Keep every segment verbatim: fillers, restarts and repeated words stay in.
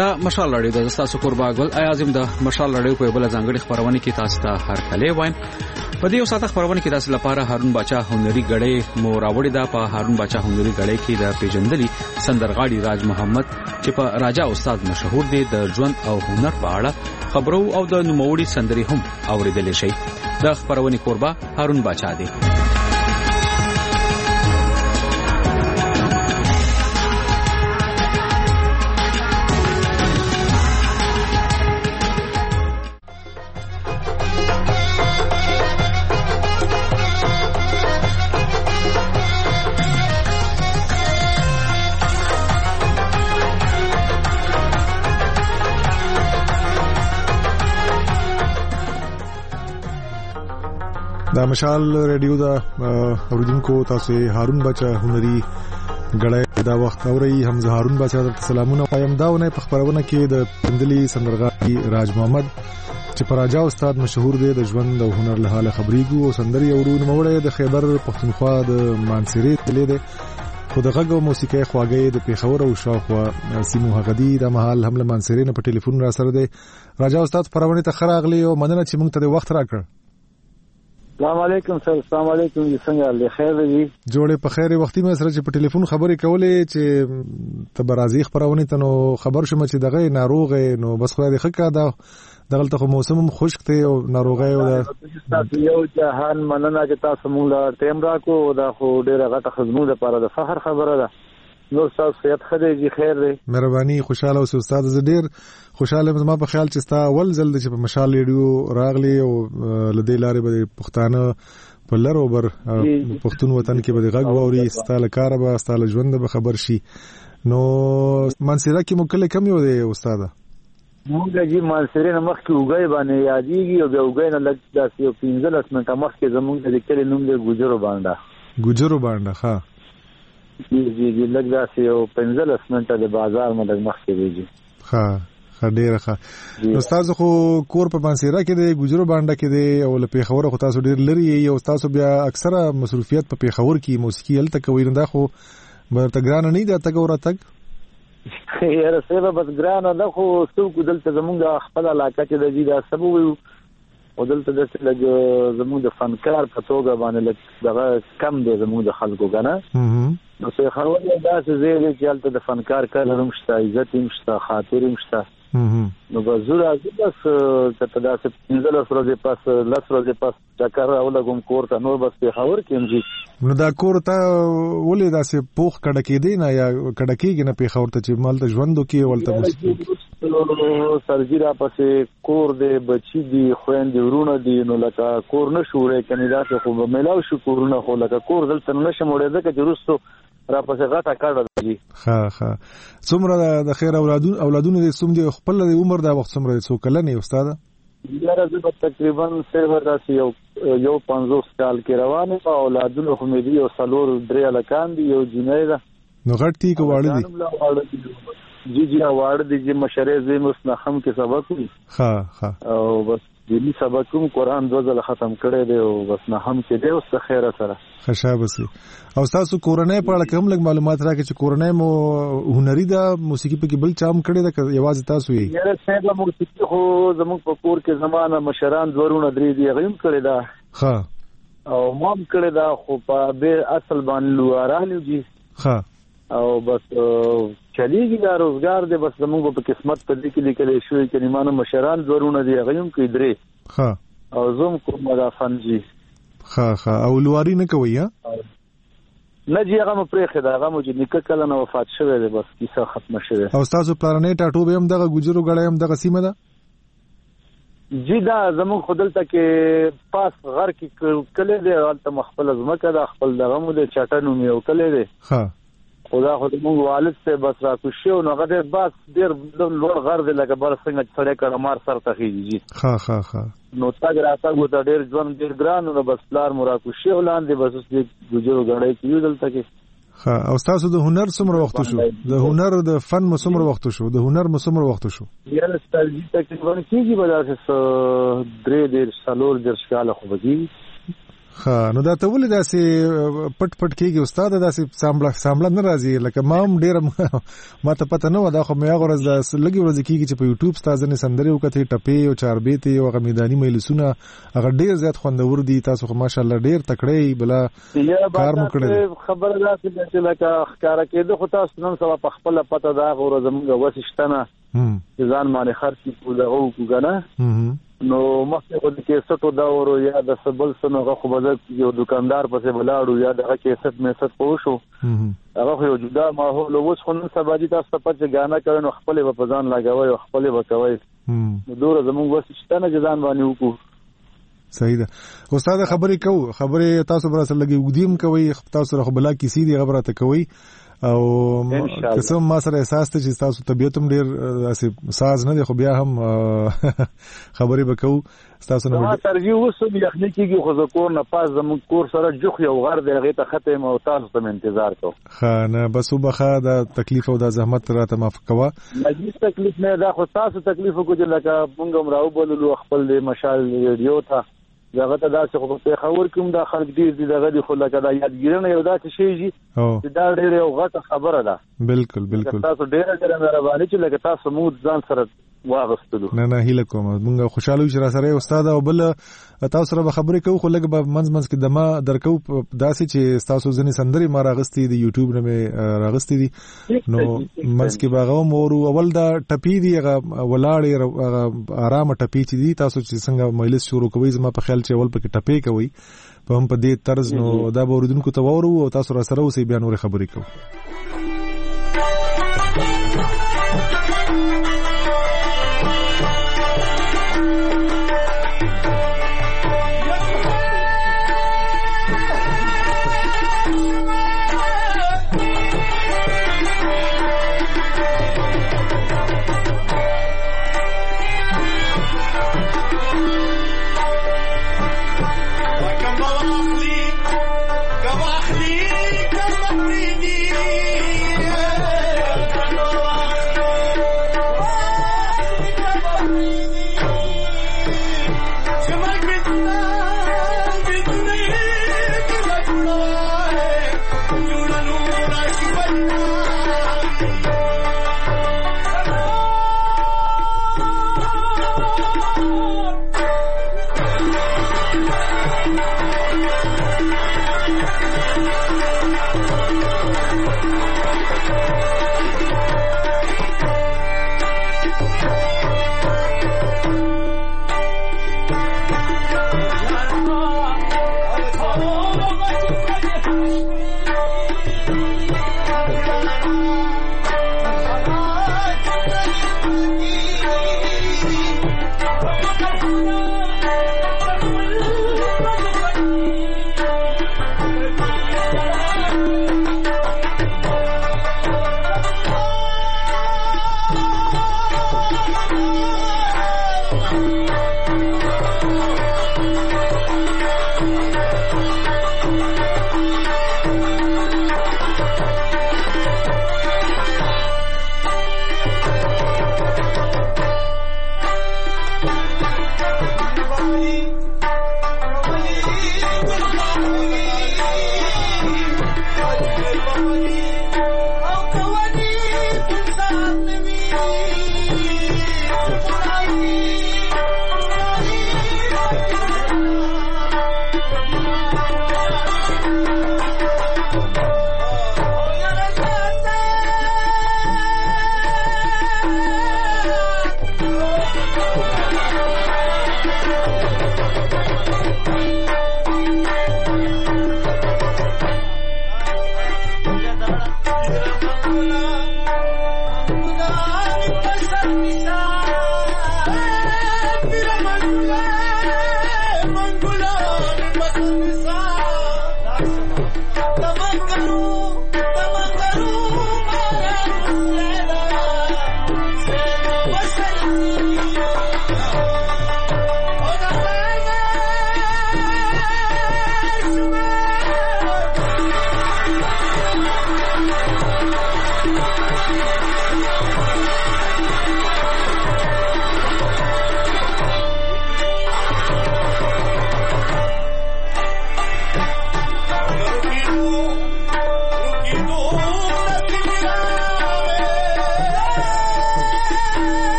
دا مشال لړیو د تاسو قربا ګل ایازم د مشال لړیو په بل ځانګړي خبرونه کې تاسو ته هر کله وایم. په دې وساته خبرونه کې تاسو لپاره هارون باچا هنري غړې مو راوړی دا په هارون باچا هنري غړې کې د پیژندلي سندرغاړي راج محمد چې په راجا استاد مشهور دی د ژوند او هنر په اړه خبرو او د نوموړي سندري هم اوریدل شي. د خبرونه قربا هارون باچا دی. دا مشال ریډیو دا اوریدونکو تاسو هارون باچا هنري غړې دا وخت اوري حمزه هارون باچا ته سلامونه وایم. داونه په خبرونه کې د پندلي سندرغاړي راج محمد چې پر راجا استاد مشهور دی د ژوند او هنر له حاله خبريګو او سندري اورونه موړې د خیبر پښتونخوا د مانسيري تلې ده خو د غږ او موسیقي خواږه د پیښور او شاوخوا سیمو هغدي د محل حمله مانسيري نه په ټلیفون را سره دی. راجا استاد پرونه ته خراغلی او مننه چې موږ ته د وخت راکړ. السلام علیکم سر. السلام علیکم. څنګه له خیر دی؟ جوړه په خیر وختي مې سره چې په ټلیفون خبرې کولې چې تبرازي خبرونه ته نو خبر شوم چې دغه ناروغ نو بس خو دې خکا دا دغلته خو موسم خشک دی او ناروغي او تاسو یو جهان مننه چې تاسو موږ ټیم راکو دا خو ډیره غټه خدمت لپاره د فخر خبره ده. نور تاسو صحت خدای خیر دی. مهرباني خوشاله اوسئ استاد. زه ډیر خوشاله ما په خیال چې ستا اول ځل چې په مشال ریډیو راغلی او لدې لارې به پښتانه په لارو بر پښتون وطن کې به غږ ووري ستاله کار به ستاله ژوند به خبر شي. نو منصیره کې مکله کم یو دی استاد؟ موږ چې منصیره نه مخکې وګای باندې یادېږي او بیا وګای نه لږ داسې یو پنځلس منټه مخکې زموږ د کلی نوم دی ګوجرو باندې. ګوجرو باندې ښه جی جی جی لږ داسې یو پنځلس منټه د بازار مده مخکې دی. ښه ښه ډیره ښه. نو تاسو خو کور په منصیره کې دی ګوجرو باندې کې دی او له پیښور خو تاسو ډیر لري او تاسو بیا اکثره مصروفیت په پیښور کې موسیقي هلته کوي نو دا خو برته ګران نه دی تګ او راتګ یاره سبا بس ګران نه خو څوک دلته زمونږ خپل علاقه کې د دې دا سبب وي او دلته د لږ زمونږ د فنکار په توګه باندې لږ دغه کم دی زمونږ د خلکو کنه. نو څه خبره ده چې زه چې هلته د فنکار کار هم شته عزت هم شته خاطر هم شته. نو بزرګ بس کته دا څه پنځلس ورځې پس لس ورځې پس چکر راولګم کور ته نو بس په خبر کې امږي. نو دا کور ته ولې داسې پوخ کډه کې دی نه یا کډه کېږي نه په خبر ته چې مال ته ژوندو کې ولته سرجی را پسې کور دی بچی دی خويندې ورونه دی نو لکه کور نه شوړې کني دا خو ملاو شو کورونه خو لکه کور دلته نشه موړې ده چې روسو را پسې غټه کړه دی. ها ها څومره د خیر اولادون اولادونه دې څوم دي خپل د عمر دا وخت څومره څو کله نه استاد؟ یاره زه تقریبا سیور داسې یو یو پنځوس کال کې روانه او اولادونه خو مې دي او څلور درې الکان دي یو جنۍ ده. نو غټ ټی کو واړه دي؟ جی جی واړه دي چې مشره زې مسنخم کې سبق وي. ها ها او بس دې سبق کوم قرآن دوه ځله ختم کړی دی او بس نه هم کې دی او څه خیره سره خشابه سي. او تاسو کورنۍ په اړه کوم لږ معلومات راکړئ چې کورنۍ مو هنري ده موسیقي په کې بل چام کړی ده که یوازې تاسو یې؟ یاره صاحب موسیقي خو زموږ په کور کې زمانه مشران ورونه درې دی غیم کړی ده. ها او مام کړی ده خو په به اصل باندې لوارانو دي. ها او بس چلیږي دا روزګار دی بس زموږ په قسمت په دې کې لیکل شوی چې نیمانه مشران ورونه دی غیم کې درې. ها او زوم کوم مدافن جی. ها ها او لواری نه کوي ها؟ نه جی هغه پرېخه دا هغه مو چې نیکه کله نه وفات شوی دی بس کیسه ختمه شوه. او تاسو پلانې ټاټو به هم دغه ګجرو غړې هم دغه سیمه ده؟ جی دا زموږ خدلته کې پاس غر کې کله دی البته مخفل زمکه دا خپل دغه مو د چټنو میو کله دی. ها خدا خو موږ والد ته بس را کوشو نو هغه بس ډیر لوړ غر دی لکه بل څنګه سړی کړه مار سر ته خيږي. ها ها ها نو تاګ راته وته ډیر ځوان ډیر ګران نو بس لار مورا کوشو لاندې بس دې ګجرو غړې کې دلته کې. ها او تاسو د هنر څومره وخت شو؟ د هنر د فن مو څومره وخت شو؟ د هنر مو څومره وخت شو؟ یاره ستاسو تقریبا کېږي به تاسو درې ډیر سالور در شاله خو بږي. ها نو دا ته ولې داسې پټ پټ کېږي استاد داسې سامبله سامبله نه راځي لکه ما هم ډېره ما ته پته نه وه دا خو مې هغه ورځ د لږې ورځې کېږي چې په یوټیوب ستا ځینې سندرې وکتې ټپې او چاربیتې او هغه میداني مجلسونه هغه ډېر زیات خوندور دي تاسو خو ماشاءالله ډېر تکړه یې بله کار مو کړی دی خبره داسې ده چې لکه ښکاره کېده خو تاسو نن سبا په خپله پته د هغه ورځ زموږ وسې شته نه چې ځان باندې خرڅ کړو دغه وکړو که نه نو مخکې خو د کیسټو دور یا د څه بل څه نو هغه خو به یو دوکاندار پسې ولاړو یا دغه کیسټ میسټ خو وشو هغه خو یو جدا ماحول اوس خو نن سبا دي تاسو ته پته چې ګانا کوئ نو خپلې به په ځان لګوئ او خپلې به کوئ نو دومره زموږ وس شته نه چې ځان باندې وکړو صحیح ده استاد خبرې کوو خبرې تاسو به سره لګي وګدیم کوي تاسو خو بلا کیسې دی خبره ته کوي او قسم ما سره احساس ته چې تاسو طبيعت هم ډیر اسې ساز نه دی خو بیا هم خبرې وکاو تاسو نه ما ترجیح وسو بیا نه کیږي خو زکور نه پاس زموږ کور سره جوخ یو غر دی هغه ته ختم او تاسو ته انتظار کو خانه بس وبخا دا تکلیف او دا زحمت راته معاف کوا مجلس تکلیف نه دا خو تاسو تکلیف کو چې لکه مونږ راو بوللو خپل مشال ریډیو ته دغه ته دا څه خو په خبر کوم دا خلک ډیر دي دغه دی خو لکه دا یادګیرنه یو دا څه شي چې دا ډیر یو غټه خبره ده بالکل بالکل تاسو ډیر ډیر مهرباني چې لکه تاسو مو ځان سره واغستلو نه نه هیله کوم مونږ خوشاله چې را سره استاد او بل تاسو سره خبرې کوو خو لګ به منځ منځ کې دما درکو داسې چې تاسو ځنې سندري ما راغستې دي یوټیوب نه مې راغستې دي نو منځ کې باغو مورو اول دا ټپی دی هغه ولاړې آرام ټپی چې دي تاسو چې څنګه مجلس شروع کوي زما په خیال چې اول پکې ټپی کوي په هم په دې طرز نو دا به اوریدونکو ته وورو او تاسو را سره اوسې بیا نور خبرې کوو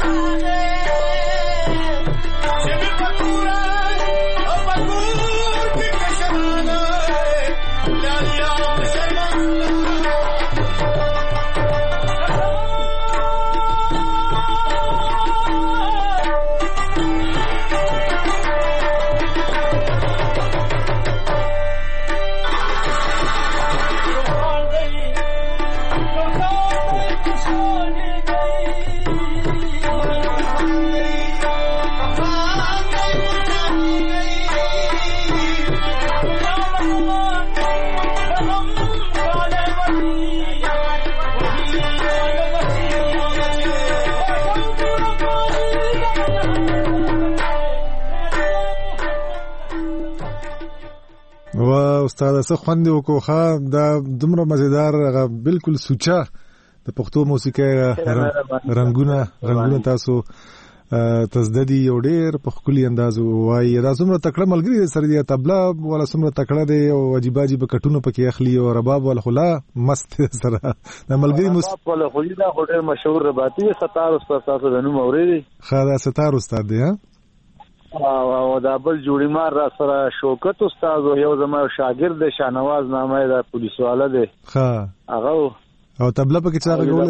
استاد څه خوند وکړو ښه دا دومره مزیدار بالکل سوچا د پښتو موسیقۍ رنگونه رنگونه تاسو تزددي یو ډېر په خولي انداز وایي دا څومره تکړه ملګری سره دی طبله ولا څومره تکړه دی او عجیب عجیب کټونه پکې اخلي او رباب ول خلا مست سره دا ملګری مس په خولي دا ډېر مشهور رباطي ستار استاد تاسو د نوم اورېدي خاله ستار استاد دی ها او دا بل جوړی مار را سره شوکت استاد یو زما شاګرد شاهنواز نامه دا پولیس والا دی ها هغه او تبله پکې څنګه غول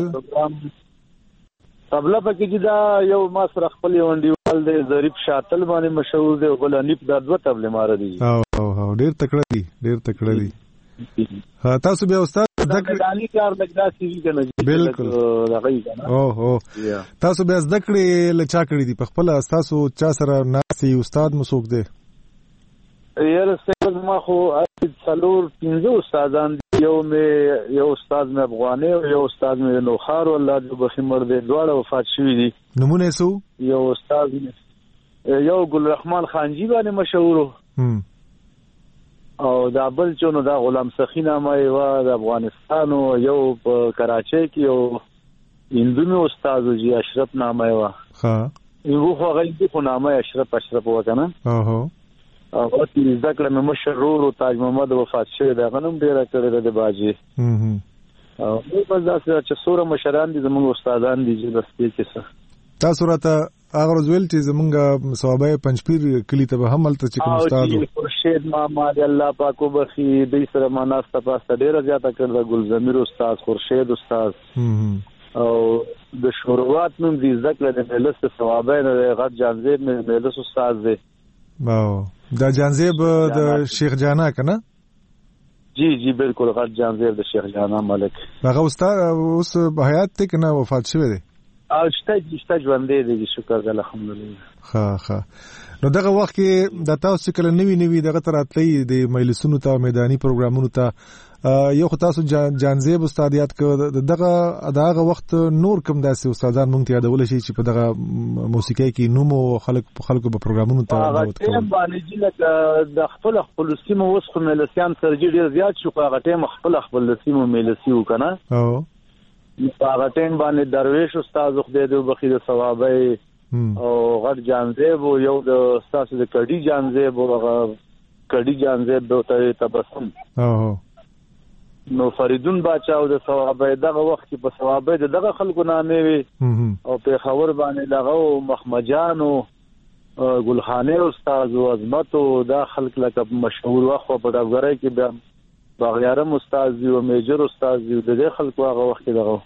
تبله پکې دا یو ما سره خپل وندیوال دی ظریف شاتل باندې مشهور دی او بل انیپ دا دوه تبله مار دي او او ډیر تکړه دي ډیر تکړه دي ها تاسو بیا استاد دکړه دالي کار لګدا سی کنه بالکل راغی کنه او او تاسو بیا دکړه لچا کړی دي په خپل تاسو چا سره ناسي استاد مسوک دی یاره څنګه ما خو څلور پنځه استادان یو مې یو استاد مې افغاني او یو استاد مې نوخار الله دې بخمر دې دواړه وفات شوي دي نمونه سو یو استاد یو ګل رحمان خانجی باندې مشهور او دا بل چونو دا غلام سخی نامه و د افغانستان یو په کراچۍ کې یو هندونو استاد جی اشرف نامه و ها یو خو غلطي خو نامه اشرف اشرف وکنه اوه او چې ذکر مې مشرور او تاج محمد وفات شوی دا غنوم ډیره کړی د باجی هم او په داسې چې سوره مشران دي زموږ استادان دي چې بس کې څه تاسو راته هغه ورځول چې زمونږ ثوابه پنځپیر کلی ته هم ملته چې کوم استاد او خورشید ماما دی الله پاک وبخي د سره مناسته پاسته ډیره زیاته کړل ګل زمیر استاد خورشید استاد او د شروعات نوم دي ذکر د ملس ثوابه نه غټ جانزیب ملس استاد دی واو دا جانزیب د شیخ جانا کنه جی جی بالکل غټ جانزیب د شیخ جانا ملک هغه استاد اوس حیات ته کنه وفات شوی دی او شته شته ژوندې دي شکر دې الحمدلله ها ها نو دغه وخت کې د تاسو کله نوی نوی دغه تراتلې د مجلسونو ته میداني پروګرامونو ته یو خو تاسو جانزیب استادیات کو دغه دغه وخت نور کوم داسې استادان مونږ ته یادول شي چې په دغه موسیقۍ کې نومو خلک خلکو په پروګرامونو ته راوړل هغه باندې چې د خپل خپل سیمو وسخه ملسیان سرجی ډیر زیات شو هغه ټیم خپل خپل سیمو ملسیو کنه او هغه ټیم باندې درویش استاد خدای دې بخیر ثوابه او غټ جانزیب یو د استاد د کډی جانزیب او هغه کډی جانزیب دوته تبسم او نو فریدون باچاو د ثوابه دغه وخت په ثوابه دغه خلکو نامې وي او په خبر باندې دغه مخمجان او ګلخانه استاد او عظمت او دا خلک لکه مشهور وخت په ډبګرای کې بیا باغیارم استاد دی او میجر استاد دی د دې خلکو هغه وخت دغه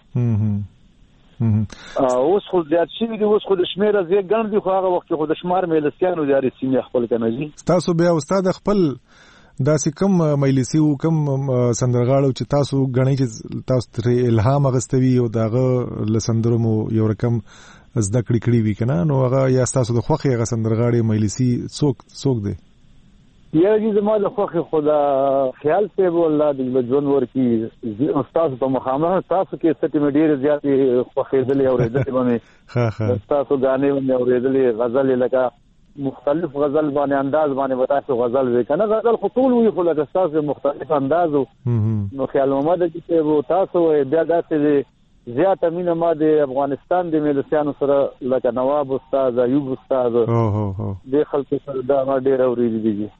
اوس خو زیات شي دي اوس خو د شمیر زیات ګڼ دي خو هغه وخت خو د شمار مجلسیانو جاري سیمه خپل کنه جی تاسو بیا استاد خپل داسې کم مجلسي او کم سندرغاړو چې تاسو غنئ چې تاسو تر الهام غستوي او داغه لسندرو مو یو رقم زده کړی کړی وی کنه نو هغه یا تاسو د خوخي هغه سندرغاړي مجلسي څوک څوک دی یا دې زما د خوخي خدا خیال ته والله د ژوند ورکی استاد په مخامه تاسو کې ستې ډیر زیات خوخي دلې اورېدل باندې ها ها تاسو غانې باندې اورېدلې غزل لکه مختلف غزل باندې انداز باندې وتاسو غزل وکنه غزل خطول وي خو لکه تاسو مختلف اندازو نو خیال محمد چې وو تاسو بیا داسې زیات امینه ما د افغانستان د ملسیانو سره لکه نواب استاد ایوب استاد او هو هو د خلکو سره دا ډیر اورېدل دي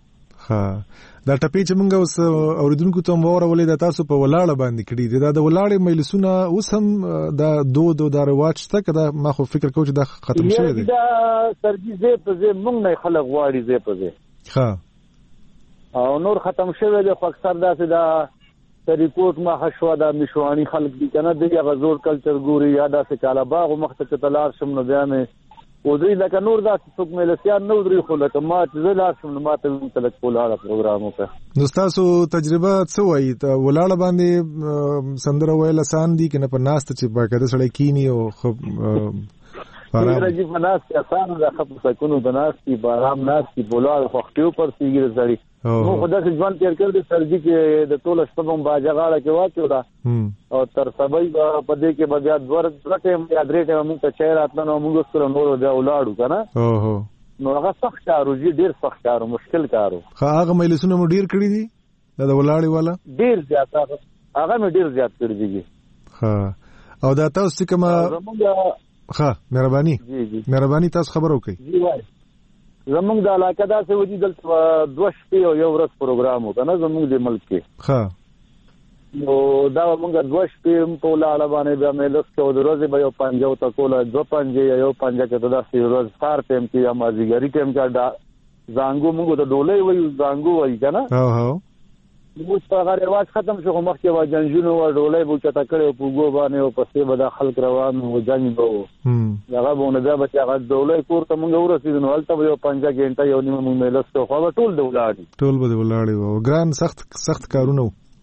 ها دا ټپې چې موږ اوس اوریدونکو ته وورولې دا تاسو په ولاړه باندې کړی دي دا د ولاړې مجلسونه اوس هم دا دود او دا رواج شته کدا ما خو فکر کوم چې دا ختم شوی دی دا سرګیزه په زه موږ نه خلک واړي زه په زه ها او نور ختم شوی دی خو اکثر داسې دا ریپورت ما حشوا دا مشوانی خلک دي کنه دغه غزور کلچر ګوري یا داسې کاله باغ مخته تلار شم نو بیا مې ودري لکه نور داسې څوک ملسیان نو دري خو لکه ما چې زه لا شم ما ته تلک کولاړه پروګرامو ته نو تاسو تجربه څه وایي ولاړه باندې سندره ویل آسان دي کنه په ناست چې باقاعده سړی کینی او خو راځي په ناست آسان ده خو سکونو د ناستي بارام ناستي بولاړ خوختیو پر سیګر زړی نو خدای څخه ځوان تیر کړ دې سرجی کې د ټول شپږم باجغاړه کې واچو دا او تر سبای په دې کې بیا دور ټیم یا درې ټیم موږ ته چیر اتنو موږ سره نور دا ولاړو کنه اوه نو هغه سخت کارو جی ډیر سخت کارو مشکل کارو هغه مجلسونه مو ډیر کړی دي دا د ولاړې والا ډیر زیات هغه مې ډیر زیات کړی دي ها او دا تاسو کوم ها مهرباني جی جی مهرباني تاسو خبر وکړئ جی وای زمونږ د علاقه داسې وځي دلته دوه شپې او یو ورځ پروګرام وکړه زمونږ د ملک کې ها نو دا موږ دوه شپې په لاړه باندې بیا مې لږ څو ورځې به یو پنځه او تکوله دوه پنځه یو پنځه کې داسې ورځ سار ټیم کې یا مازیګری ټیم کې دا زانګو موږ د ډولې وایو زانګو وایي کنه ها ها موږ په هغه رواج ختم شو خو مخکې وا جنجونو و ډولې بو چتا کړو په ګو باندې او پسې به د خلک روان و جنګ وو هغه باندې دا به هغه ډولې کور ته موږ ورسېدو نو هلته یو پنځه غنټه یو نیمه موږ ملسته خو ټول د ولاړ ټول به د ولاړ او ګران سخت سخت کارونه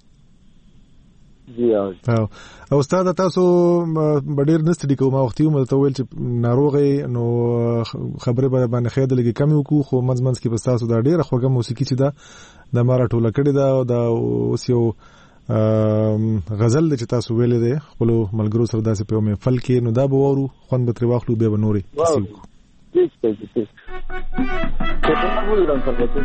جی او او استاد تاسو ډیر نست دي کوم وختي مو ته ویل چې ناروغي نو خبره به باندې خېد لګي کمی وکړو خو منځ منځ کې بس تاسو دا ډیره خوږه موسیقي چې دا د مارا ټوله کړی دا دا اوس یو غزل چې تاسو ویلې ده خپل ملګرو سره داسې په محفل کې نو دا به ورو خوند به تر واخلو به نوري ٹھیک ہے ٹھیک کتنا بول رہا ہوں سر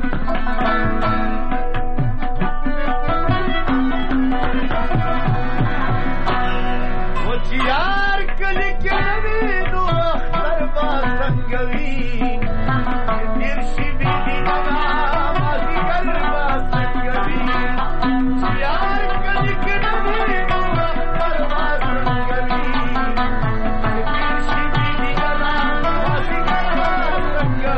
یار کلی کړي نو اختر با څنګهوي دیر شي بي دي بابا مازي ګر با څنګهوي یار کلی کړي نو اختر با څنګهوي دیر شي بي دي بابا مازي ګر با څنګهوي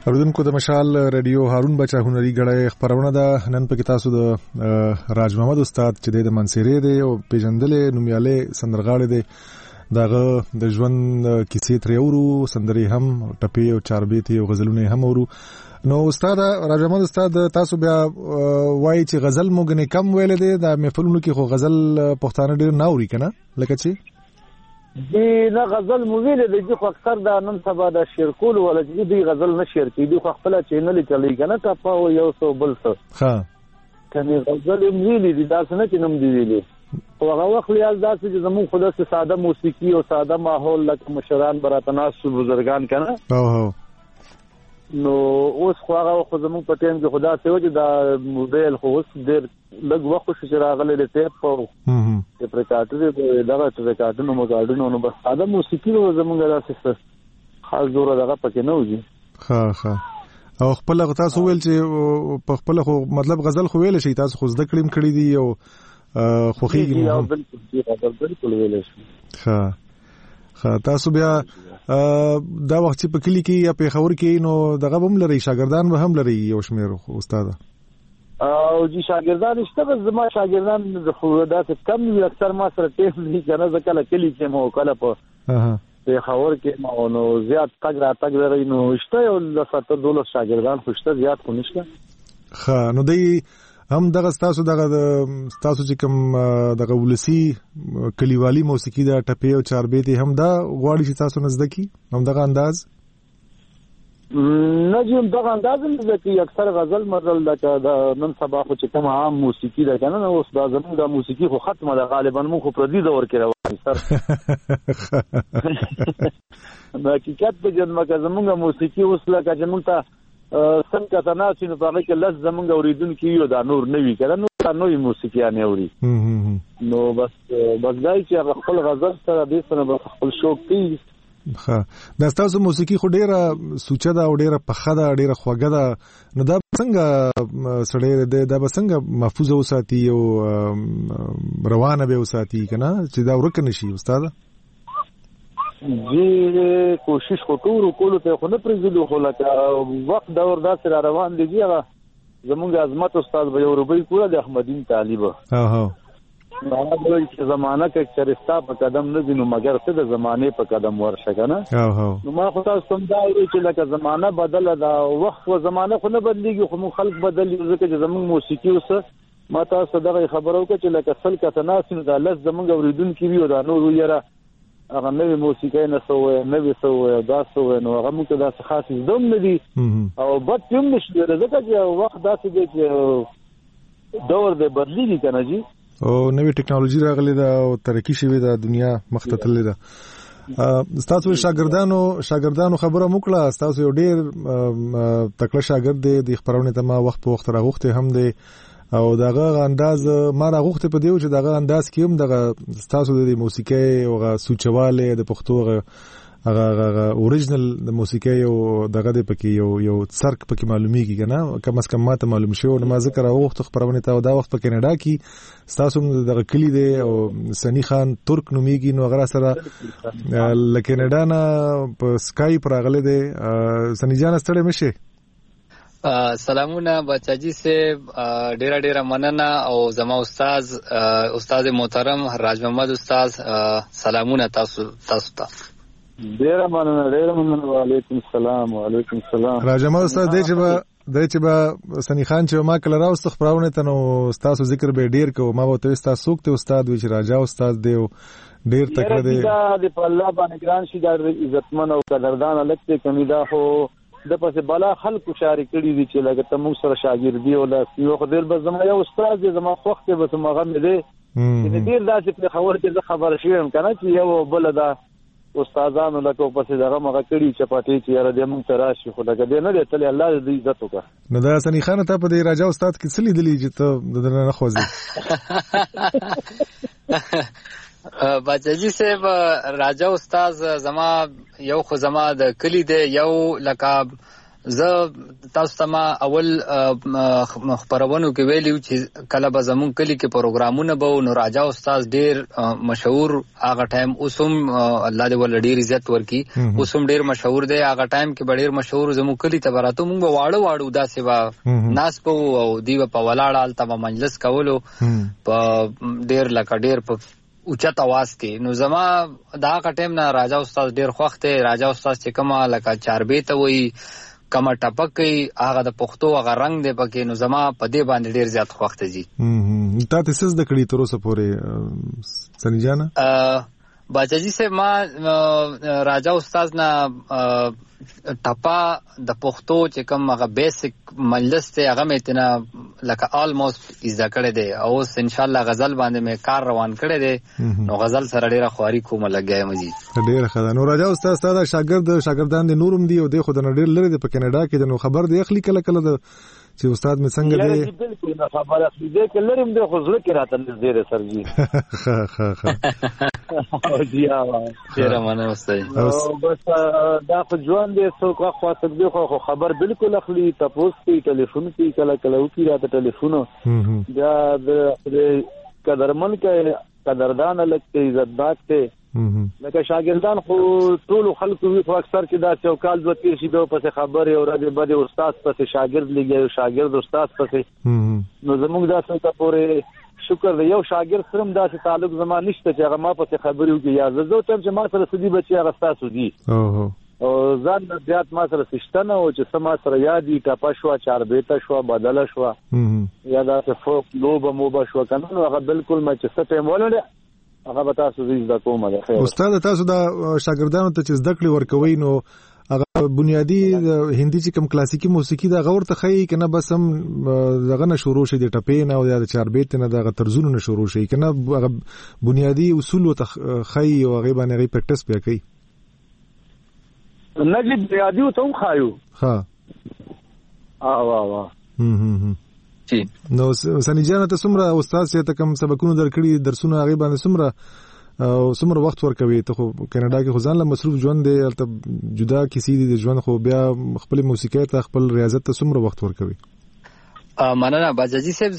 اوریدونکو د مشال رادیو هارون بچا هنري غړې خبرونه ده. نن په تاسو د راج محمد استاد چې د منصيري دی او پیژندلې نومیاله سندرغاړي دی داغه د ژوند کیسې تر یورو سندري هم ټپي او چاربيتي او غزلونه هم ورو. نو استاد راج محمد استاد تاسو بیا وایي چې غزل موږ نه کم ویل دي د محفلونو کې خو غزل پښتانه ډیر ناوري کنه لکه چې دی نه غزل مو ویل دی خو اکثر دا نن سبا د شعر کول ولا دی غزل نه شعر کی دی خو خپل چینل چلی کنه ټاپا او یو څو بل څه ها کنه غزل ویل دی دا څنګه چې نوم دی ویلي او هغه وخت یال دا چې زموږ خدا سره ساده موسیقي او ساده ماحول لکه مشران براتناس بزرگان کنه او هو نو اوس خو هغه خو زموږ په ټیم کې خدا ته وځي دا موبایل خو اوس ډېر لږ وخت چې راغلی دی ټیپ او د پریکاټر دی دغه پریکاټونو مګاډونو نو بس ساده موسیقي و زموږ داسې خاص زور دغه پکې نه وځي. ها ها او خپل تاسو ویل چې په خپل خو مطلب غزل خو ویل شي تاسو خو زده کړم کړی دی او خوخیږي او بالکل بالکل ویل شي. ها ها تاسو بیا دا وخت چې په کلی کې یا په خبر کې نو دغه هم لري شاګردان به هم لري یو شمیر استاد او جی شاګردان شته بس زما شاګردان د خودات کم وي اکثر ما سره ټیم نه کنه ځکه کلی کې مو کله په په خبر کې مو نو زیات تګ را تګ لري نو شته یو د ستر دولس شاګردان خوشته زیات خو نشته. ها نو دی هم دغه تاسو دغه تاسو چې کوم دغه ولسی کلیوالي موسیقي دا ټپي او چاربيتي هم دا غواړي چې تاسو نزدکی هم دغه انداز نه جون دغه انداز نزدکی اکثر غزل مرل دا نن سبا خو چې کوم عام موسیقي دا کنه اوس دا زموږ د موسیقي خو ختمه ده غالبا مو خو پردي دور کې روان سر حقیقت په جنمه کې زموږ موسیقي اوس لکه چې مونږ ته څنګه تناسب په هغه کې لږ زمونږ اوریدونکو یو دا نور نوي کړه نو دا نوې موسیقي نه اوري نو بس بس دای چې خپل غزل سره د سره خپل شوق کوي. ها دا تاسو موسیقي خو ډیره سوچه دا او ډیره پخه دا ډیره خوږه ده نو دا څنګه سړی دی دا څنګه محفوظ اوساتي او روانه به اوساتي کنه چې دا ورک نشي استاد جی کوشش خو ټول کولو ته خو نه پرېږدو خو لکه وخت دور داسې را روان دی هغه زمونږ عظمت استاد به یو روبۍ کوله د احمدین طالب ها ها هغه وایي چې زمانہ کې چرستا په قدم نه ځینو مګر څه د زمانه په قدم ورشه کنه ها ها نو ما خو تاسو څنګه دا وایي چې لکه زمانہ بدله دا وخت او زمانہ خو نه بدلیږي خو مون خلق بدلی ځکه چې زمونږ موسیقي اوس ما تاسو دغه خبرو کې چې لکه سل کته ناس دا لږ زمونږ اوریدونکو وي دا نور یره هغه نوې موسیقي نه سوې نوې سوې دا سوې نو هغه موږ دا خاص زوم نه دي او بد هم نشي ځکه چې وخت داسې دی چې دور د بدلیږي کنه جی او نوې ټکنالوژي راغلي ده او ترقی شوی ده دنیا مخ ته تللی ده. تاسو شاګردانو شاګردانو خبره موکړه تاسو یو ډیر تکړه شاګرد دی د خبرونه ته ما وخت په وخت راغوخته هم دی او دغه انداز ما راغوخته په دیو چې دغه انداز کې هم دغه تاسو د موسیقي او غا سوچواله د پښتو هغه هغه اوریجنل د موسیقي او دغه د پکې یو یو څرک پکې معلومیږي کنه کم از کم ماته معلوم شو نو ما ذکر راغوخته خبرونه ته دا وخت په کینیډا کې تاسو دغه کلی دی او سنی خان ترک نومیږي نو غره سره لکینیډا نه په سکایپ راغله دی سنی جان ستړي مشه سلامونه بچاجي سے ډیره ډیره مننه او زما استاد استاد محترم راج محمد استاد سلامونه تاسو تاسو ته ډیره مننه ډیره مننه وعلیکم السلام وعلیکم السلام راج محمد استاد دې چې به د چې به سنی خان چې ما کله راوست خبرونه ته نو تاسو ذکر به ډیر کو ما وته تاسو سوکته استاد وی چې راجا استاد دی ډیر تکړه دی د په الله باندې ګران شي د عزتمن او قدردان الکته کمیدا هو د پسه بالا خلکو شاري کړی دي چې لکه ته موږ سره شاګردي او لاس یو خدای به زما یو استاد دی زما وخت به ته مغه مې دی چې ډیر داسې په خبر کې خبر شوم کنه چې یو بل دا استادانو لکه پسه دغه مغه کړی چې پاتې چې یاره دې موږ ترا شي خو لکه دې نه دی تل الله دې عزت وکړه نو دا سنی خان ته په دې راجا استاد کې څه لیدلی چې ته د نه خوځي بچاجي صاحب راجا استاد زما یو خو زما د کلی دی یو لکه زه تاسو ته ما اول خبرونو کې ویلیو چې کله به زمون کلی کې پروګرامونه به نو راجا استاد ډیر مشهور هغه ټایم اوسم الله دې ول ډیر عزت ورکي اوسم ډیر مشهور دی هغه ټایم کې ډیر مشهور زمون کلی ته براته مونږ واړو واړو دا سیوا ناس په او دی په ولاړ حالت په مجلس کولو په ډیر لکه ډیر په اوچت आवाज کې نو زما دا ټیم نه راجا استاد ډیر خوښ دی راجا استاد چې کومه لکه چاربې ته وایي کومه ټپک کوي هغه د پښتو هغه رنګ دی پکې نو زما په دې باندې ډیر زیات خوښ دی جی تا ته څه د کړي تر اوسه پورې سنی جان باچا جی سے ما راجا استاد نه ټپا د پښتو چې کوم هغه بیسیک مجلس ته هغه مې تنه لکه آلموست زده کړی دی او ان شاء الله غزل باندې مې کار روان کړی دی نو غزل سره ډیره خواري کومه لګیا یم جی ډیره ښه نو راجا استاد ستاسو شاګرد شاګردان دي نورم دي او د خود نه ډیر لري د په کینیډا کې نو خبر دی اخلي کله کله د چې استاد مې څنګه دی بالکل نه خبره اخلي دی چې لرم د خو زړه کې راته نږدې سر جی ها ها ها او جی ها ډیره مننه استاد او بس دا خو ژوند دی څوک خاصه دی خو خبر بالکل اخلي تاسو کې ټلیفون کې کله کله وکي راته ټلیفون دا د قدرمن کې قدردان لکه عزتدار ته لکه شاګردان خو ټول خلکو وی خو اکثر چې دا چوکال دوه تیر شي دوه پس خبره او راځي بده استاد پس شاګرد لګي شاګرد استاد پس نو زموږ دا څنګه پورې شکر دی یو شاګرد سره دا چې تعلق زما نشته چې هغه ما پس خبرې وکي یا زه ته چې ما سره سدي بچي هغه تاسو دي او ځان زیات ما سره سشتنه او چې سما سره یادي ټاپا شو چار بیت شو بدل شو یا دا څه فوق لوب مو به شو کنه هغه بالکل ما چې څه ټیم ولله هغه به تاسو زیاده کومه ده خیر استاد تاسو دا شاګردانو ته چې زده کړې ورکوي نو هغه بنیادی هندي چې کوم کلاسیکی موسیقي دا غور ته خی کنه بس هم دغه نه شروع شي د ټپې نه او د چاربیت نه دغه طرزونو نه شروع شي کنه هغه بنیادی اصول ته خی او هغه باندې غي پریکټس پیا کوي نجیب بنیادی ته هم خایو ها اه واه واه هم هم نو سنی جان ته څومره استاد سي ته کوم سبقونه درکړي درسونه هغه باندې څومره او څومره وخت ورکوي ته خو کینیډا کې خو ځان له مصروف ژوند دی البته جدا کسی دی ژوند خو بیا خپل موسیقي ته خپل ریاضت ته څومره وخت ورکوي مننه باجاجي صاحب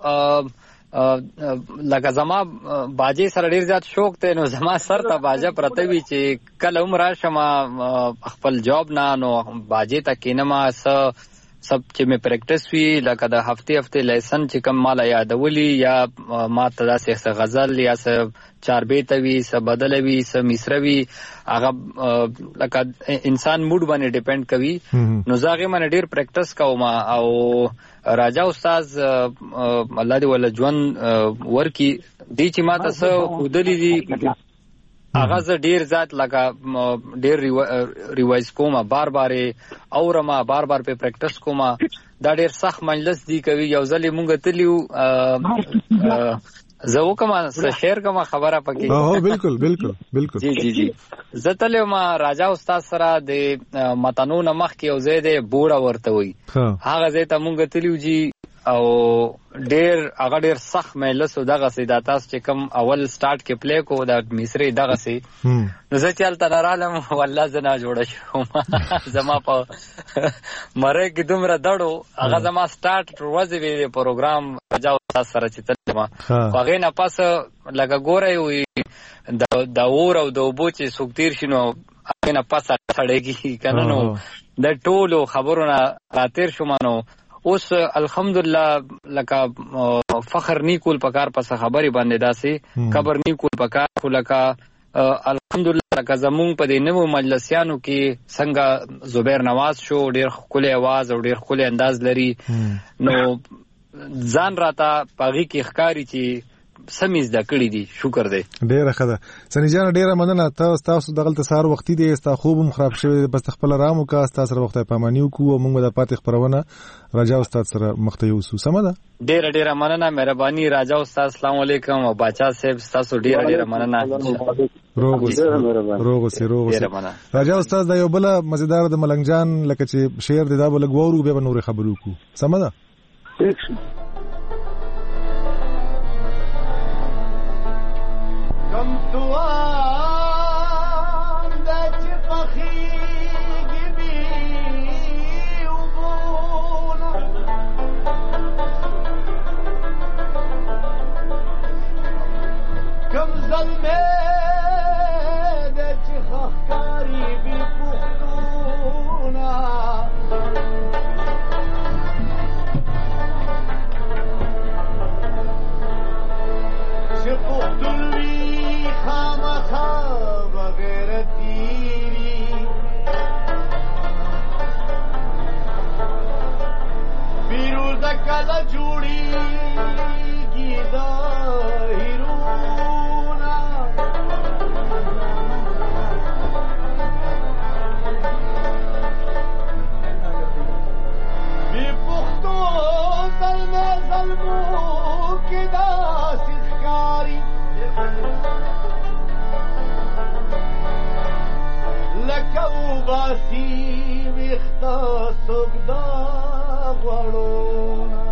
زه لکه زما باجې سره ډیر زیات شوق ته نو زما سر ته باجه پرته وی چې کله عمر شمه خپل جاب نه نو باجې ته کینما س سب چې مې پریکټس وی لکه د هفته هفته لیسن چې کم مال یادولي یا ما ته داسې غزل یا څه چاربې توي څه بدل وی څه مصروي هغه لکه انسان موډ باندې ډیپند کوي نو زاغه باندې ډیر پریکټس کوم او راجا استاد الله دې ول ژوند ورکی دی چې ما ته څه خودلی دي هغه ز ډیر ذات لکه ډیر ریوایز کومه بار بار اورما بار بار په پریکټس کومه دا ډیر سخت مجلس دی کوي یو ځلې مونږ تلیو زه وکم څه شعر کومه خبره پکې اه بالکل بالکل بالکل جی جی جی زه تلو ما راجا استاد سره د متنو نمخ کې یو ځای دی بوړه ورته وي هغه ځای ته مونږ تلیو جی او ډیر هغه ډیر سخت مجلس دغه سي د تاسو چې کوم اول سٹارټ کې پلی کو د مصری دغه سي نو زه چلته نارالم والله زنا جوړ شوم زما په مره کې دومره دړو هغه زما سٹارټ ورځ وی پروګرام راجا استاد سره چې تلما هغه نه پاس لګه ګورې وي د د اور او د وبو چې سوکتیر شنو هغه نه پاس اړېږي کنه نو د ټولو خبرونه راتیر شومانو اوس الحمدلله لکه فخر نیکول پکار پس خبري باندې داسي خبر نیکول پکار خو لکه الحمدلله لکه زمون په دې نوو مجلسیانو کې څنګه زبیر نواز شو ډیر خولي आवाज او ډیر خولي انداز لري نو ځان راته پاغي کې ښکاری چې سمیز د کړی دي شکر دی ډیره ښه ده سنی جان ډیره مننه تاسو تاسو دغه سهار وختي دی تاسو خوبم خراب شوی بس خپل رامو کا تاسو سره وخت پامانیو کو موږ د پاتې خبرونه راجا استاد سره مخته یو سو سم ده ډیره ډیره مننه مهرباني راجا استاد السلام علیکم او باچا صاحب تاسو ډیره ډیره مننه روغ روغ سي روغ سي راجا استاد دا یو بل مزیدار د ملنګ جان لکه چې شعر دی دا بل غوړو به نور خبرو کو سم ده کم توان د چ پخیږي بي وبو کم ظلمه ده چې خخکاری بی پختونا چې پختون وی خامخا بغیر تیری بیروزه کله جوړیږي دا هیرونا بی پختو ظلم ظلمو کې داسې ښکاري لکه وباسي ویښته څوک دا غواړونه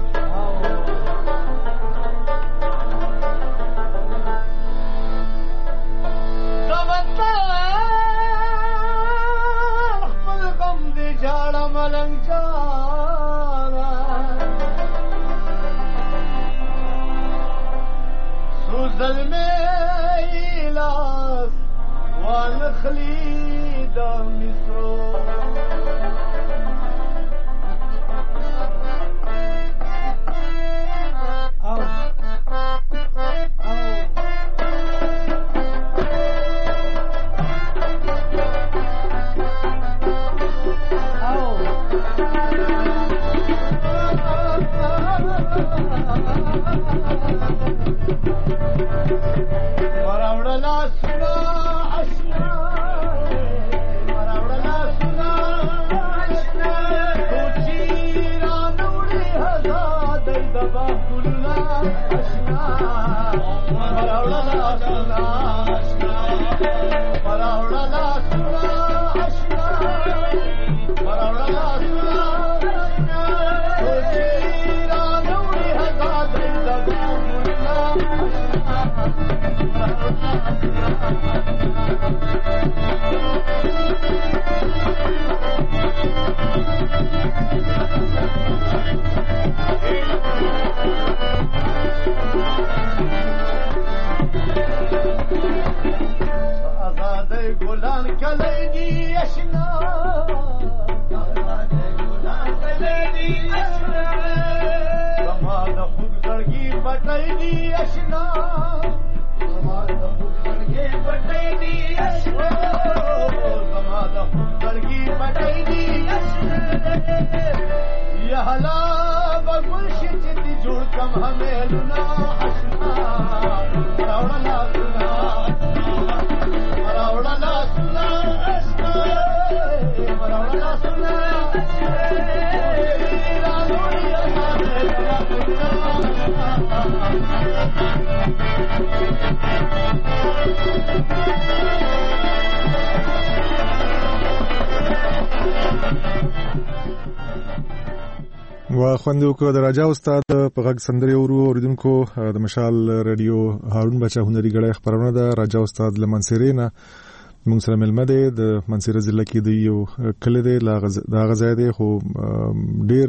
د وطن خپل غم دې جاړه ملنګ جانه څو ظلمې لاس وانخلي د مصرو خوند وکړو د راجا استاد په غږ سندرې ورو اوریدونکو د مشال رادیو هارون بچا هنري غړې خبرونه ده راجا استاد لمنصرینا موږ سره ملمه ده د منصور ضلع کې دی یو کله دی لا غزا دی خو ډیر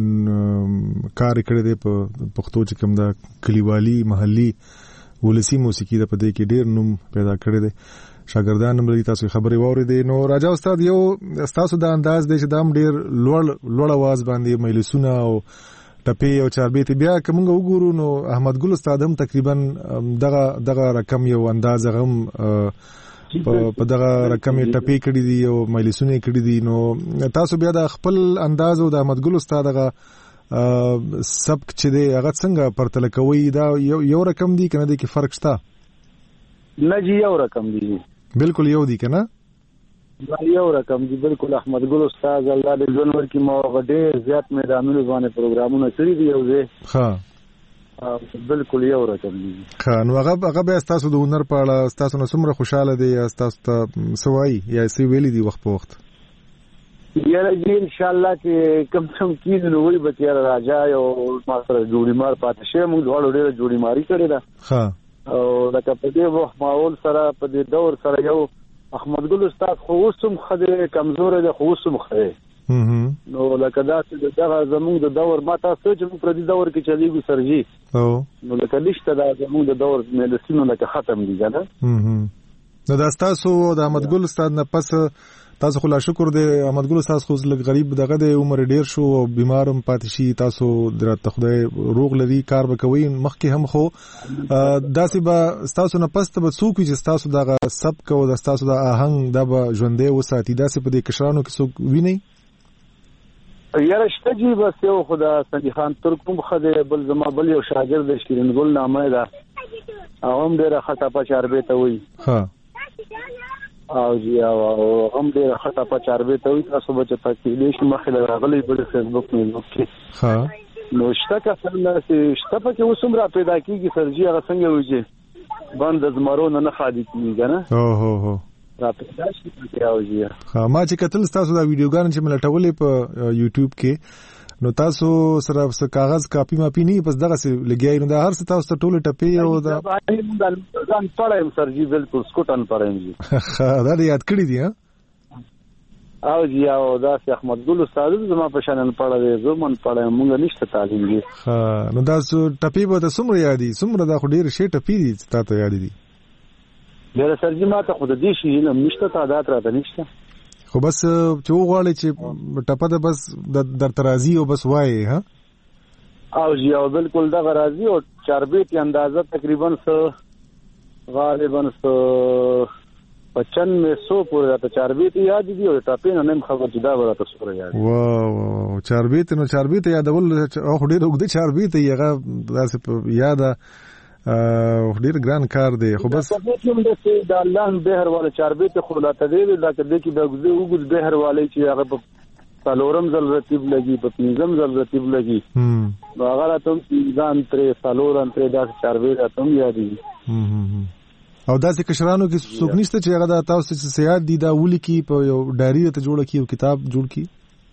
کار کړی دی په پښتو چې کوم دا کلیوالي محلي ولسی موسیقي د پدې کې ډیر نوم پیدا کړی دی شاګردان ملي تاسو خبرې واورېدې نو راجا استاد یو تاسو د انداز دی چې دام ډیر لوړ لوړ आवाज باندې مېلسونه او ټپي او چاربيتي بیا کومه وګورو نو احمد ګل استاد هم تقریبا دغه دغه رقم یو انداز غم په دغه رقم ټپي کړی دی او مېلسونه کړی دی نو تاسو بیا د خپل انداز او د احمد ګل استاد دغه سبک چې دی هغه څنګه پرتل کوي دا یو رقم دی کنه دی کې فرق شته نه جی یو رقم دی بالکل یو دی کنه یو رقم دی بالکل احمد ګل استاد الله دې ژوند ورکړي مو غډې زیات میدانونو باندې پروګرامونه کړی دی یو ځای ها بالکل یو رقم دی ها نو هغه هغه به تاسو د هنر په اړه تاسو نو څومره خوشاله دی تاسو ته سوای یا سی ویلي دی وخت په وخت یاره جی ان شاء الله چې کم څوم کیږي نو وی به تیر راځي او ما سره جوړی مار پاتې شه موږ ډوړو ډیره جوړی ماری کړی دا ها او لکه په دې وخت ماحول سره په دې دور سره یو احمد ګل استاد خو اوسم خدای کمزور دی خو اوسم خدای نو لکه دا چې دغه زموږ د دور ما تاسو چې په دې دور کې چلیږي سرجی او نو لکه لشته دا زموږ د دور ملسینو لکه ختم دي کنه. نو دا تاسو د احمد ګل استاد نه پس تاسو خو لا شکر دی احمد ګل استاد خو لږ غریب دغه د عمر ډیر شو او بیمارم پاتې شي، تاسو درته خدای روغ لري کار وکوي مخکې هم خو داسې به تاسو نه پس ته به څوک چې تاسو دغه سبک او د تاسو د آهنګ د به ژوندې وساتي داسې په دې کشرانو کې څوک ویني؟ یاره شته جی بس یو خدا سنجي خان ترکم خده بل زما بل یو شاګرد د شیرین ګل نامه ده هم ډیره خطا په چاربه ته وي. ها او جی او هم ډیره خطا په چاربه ته وي. تاسو به چې پکې لیش مخه راغلي په فیسبوک کې. ها نو شته کسان چې شته پکې اوسم را پیدا کیږي سرجی هغه څنګه وځي بند زمرو نه خادي کیږي نه. او هو هو را پیدا شي پکې او جی. ها ما چې کتل تاسو دا ویډیوګان چې ملټولې په یوټیوب کې نو تاسو سره څه کاغذ کاپی ماپی نه پس دغه څه لګیای نو دا هر څه تاسو ته ټوله ټپی او دا ځان پړایم سرجی بالکل سکوټن پړایم جی. دا دې یاد کړی دی ها او جی او دا سي احمد ګل استاد زما په شانن پړاوي زه من پړایم مونږ نشته تعلیم دی. ها نو دا ټپی به د سمره یادي سمره دا خو ډیر شي ټپی دي تاسو یاد دي. ډیر سرجی ما ته خود دې شي علم نشته تعداد راته نشته خو بس چې وغواړي چې ټپه ده بس در ترازی او بس وایي. ها او جی او بالکل دا غرازی او چاربیت اندازه تقریبا س غالبا س پچانوے سو پورې ته چاربیت یاد دي او ټاپین نیم خبر جدا ورته سره یاد. واو واو چاربیت نو چاربیت یادول او ډېر وګړي چاربیت یغه داسې یاد ا ډیر ګران کار دی خو بس د الله بهر والا چاربیت خو لا تدیر لکه د کی د وګز بهر والی چې هغه په سالورم زل رتیب لګي په پنځم زل رتیب لګي هم هغه ته ځان ترې سالورم ترې د چاربیت اتم یادي. او داسې کشرانو کې څوک نشته چې هغه د تاسو چې سیاد دي دا ولي کې په یو ډایری ته جوړ کی او کتاب جوړ کی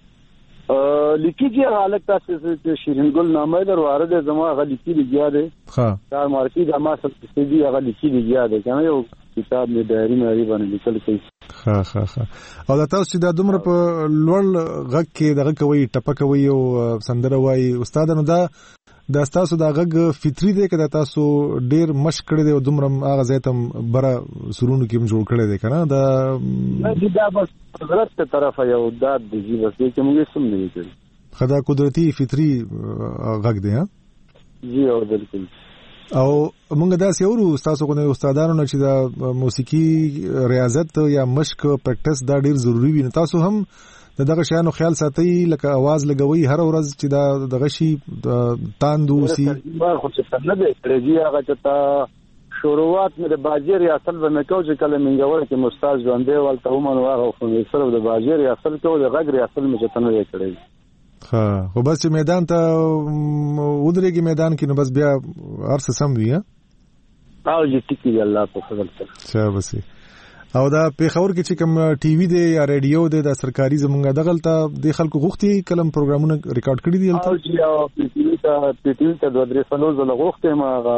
لیکي چې حالت تاسو چې شیرین ګل نامه در وارد زما غلیکی لګیا دی. ها کار مارکی د ما سره چې دی غلیکی لګیا دی کنه یو کتاب می ډایری مې باندې لیکل کوي. ها ها ها او دا تاسو چې دا دومره په لوړ غږ کې دغه کوي ټپه کوي او سندره وایي استاد نو دا دا تاسو دا غږ فطری دی که دا تاسو ډیر مشق کړی دی او دومره هغه ځای ته بره سرونو کې هم جوړ کړی دی کنه دا دا بس قدرت ته طرفه یو داد دی چې بس چې موږ سم نه کړی خدا قدرتی فطری غږ دی. ها جی او بالکل او موږ دا سیورو تاسو کو نه استادانو نه چې دا موسیقي ریاضت یا مشق پریکټس دا ډیر ضروری وي. تاسو هم دغه شانو خیال ساتي لکه आवाज لګوي هر ورځ چې دا دغه شي تاندو سي ما خو څه نه دی کړی هغه چې تا شروعات مې د باجر یا اصل به مې کو چې کله منګور کې مستاز ژوندې ولته هم نو هغه خو یې سره د باجر یا اصل کو د غږ یا اصل مې چې تنه یې کړی. ها خو بس میدان ته ودرېږي میدان کې نو بس بیا هر څه سم وي. ها او دې ټکی الله په فضل سره څه بس او دا پیښور کې چې کوم ټي وي دی یا رادیو دی دا سرکاري زمونږ دغلته د خلکو غوښتي کلم پروګرامونه ریکارډ کړی دي او چې او پی ټي وي ته پی ټي وي ته د درې سلو زله غوښته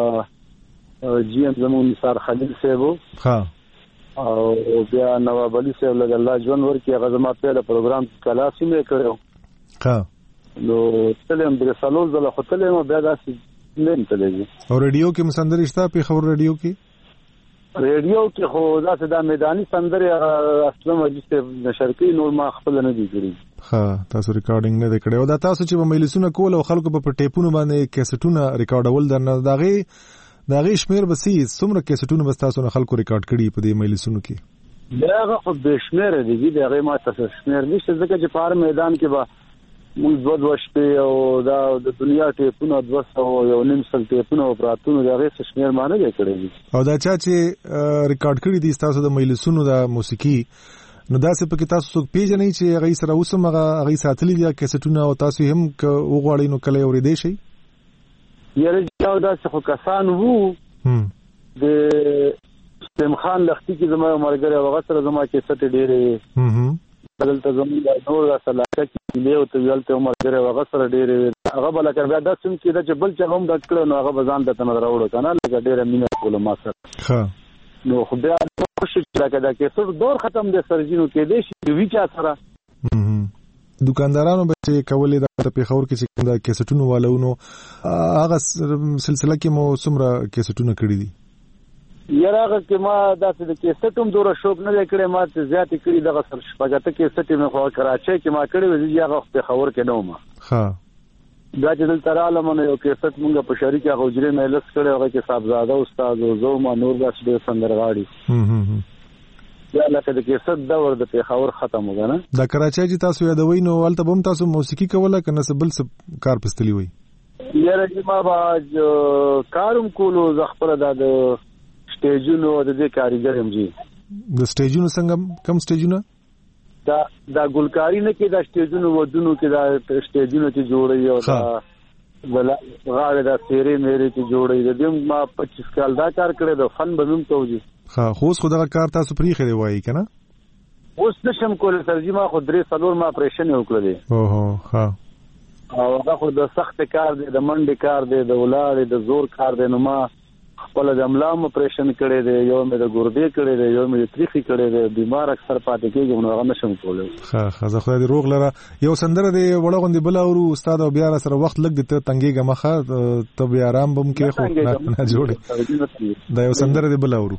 ما جی ام زمون نثار خلیل صاحب ها او بیا نواب علي صاحب لږ الله ژوند ورکړي هغه زما په پروګرام کلاس یې کړو. ها نو تلم درې سلو زله خو تلم بیا داسې نه تللی. او رادیو کې مسندري شته پیښور رادیو کې ریډیو کې خو داسې د میداني سندرې اصله مجلس نشر کوي نور ما خپل نه دي کړی. ها تاسو ریکارډینګ نه کړی او دا تاسو چې په مجلسونه کول او خلکو په ټیپونو باندې کیسټونه ریکارډول درنه داغه داغه شمیر بسې څومره کیسټونه بس تاسو نه خلکو ریکارډ کړي په دې مجلسونو کې؟ دا خو به شمیر دي دغه ما تاسو شمیر نشته ځکه چې په هر میدان کې به موږ دوه دوه شپې او دا د دنیا ټیپونه دوه سوه یو نیم سل ټیپونه او پراتونه د هغې شمیر ما نه دی کړی. او دا چا چې ریکارډ کړي دي ستاسو د مجلسونو د موسیقي نو داسې پکې تاسو څوک پیژنئ چې هغې سره اوس هم هغه هغې ساتلي دي کیسټونه او تاسو هم که وغواړئ نو کله یې اورېدی شئ؟ یاره او داسې خو کسان وو د سلیم خان لختي کې زما یو ملګری او هغه سره زما کیسټې ډېرې دلته زموږ د نور د علاقه کې لیو ته ویلته عمر ډېرې هغه سره ډېرې هغه به لکه بیا داسې هم کېده چې بل چا هم ډک کړی نو هغه به ځان ته نه راوړو که نه لکه ډېره مینه کوله ما سره. نو خو بیا کوشش لکه دا کیسټ دور ختم دی سرجي نو کېدی شي وي چا سره دکاندارانو به کولې د پیښور کې چې د کیسټونو والونو هغه سلسله کې مو څومره کیسټونه کړی دي؟ یاره کې ما داسې د کیسټوم دوره شوق نه کړې، ما ته زیاتې کړي دغه سر شپږته کیسټې مې خو کراچۍ کې ما کړې وې، هغه پیښور کې نه ما. ها دا چې دلته رااله مونږ یو کیسټ مونږ په شریک هغه حجرې مې لس کړې، هغه کې صاحبزاده استاد او زو ما نور داسې ډېر سندرغاړي هم هم هم یا لکه د کیسټ دور د پیښور ختم وګنه. د کراچۍ چې تاسو یادوي نو ولته بم تاسو موسیقي کوله کنه سبل سب کار پستلی وي؟ یاره ما باج کاروم کولو ز خپل د سټیجونو د دې کاریګر هم جی. د سټیجونو څنګه کم سټیجونه؟ دا دا ګلکاری نه کې دا سټیجونو ودونو کې دا سټیجونو چې جوړي او دا ولا غاړه دا سیرې مېرې چې جوړي د دې ما پچیس کال دا کار کړی د فن بنوم توجي. ها خو اوس خدای کار تاسو پرې خېری وایي کنه؟ اوس نشم کولای ترجمه خو درې سالور ما اپریشن وکړل دي. اوه ها او دا خو د سخت کار دی، د منډي کار دی، د ولادت د زور کار دی. نو ما خپل د املام اپریشن کړی دی، یو مې د ګردې کړی دی، یو مې د تریخي کړی دی، بیمار اکثر پاتې کېږم نو هغه نشم کولای. ها ها زه خدای دې روغ لره. یو سندره دی وړغوندې بل اورو استاد او بیا سره وخت لګ دې ته تنګيګه مخه ته بیا آرام بم کې خو نه جوړي. دا یو سندره دی بل اورو.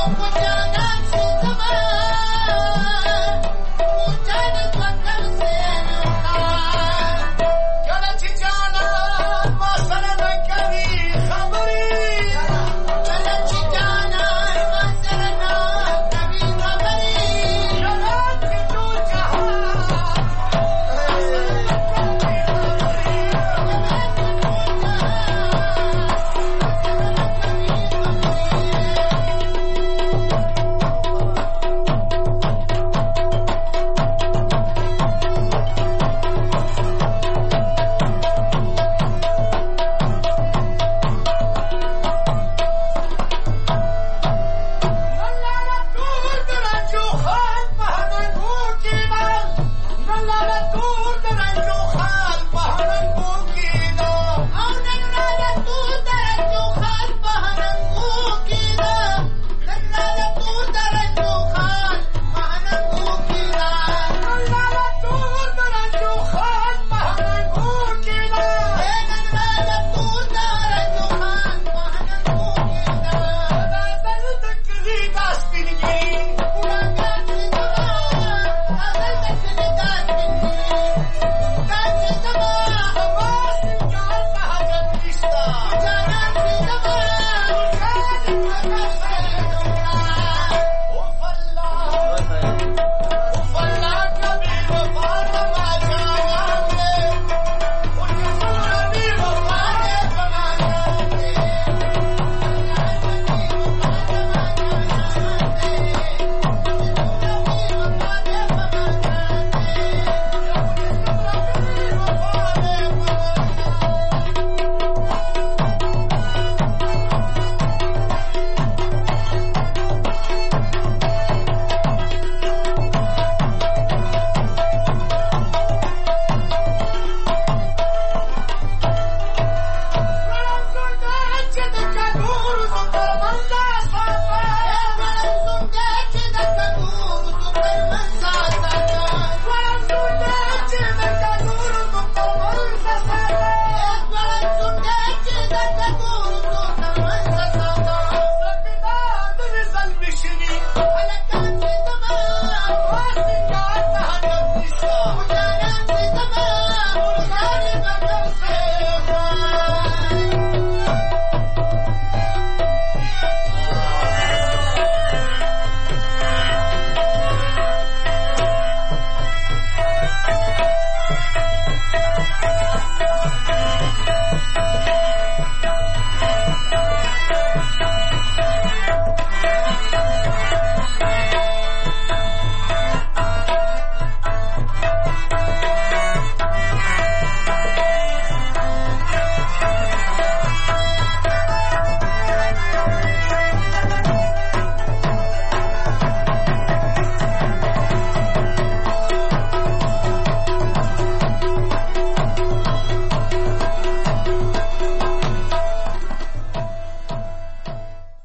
Say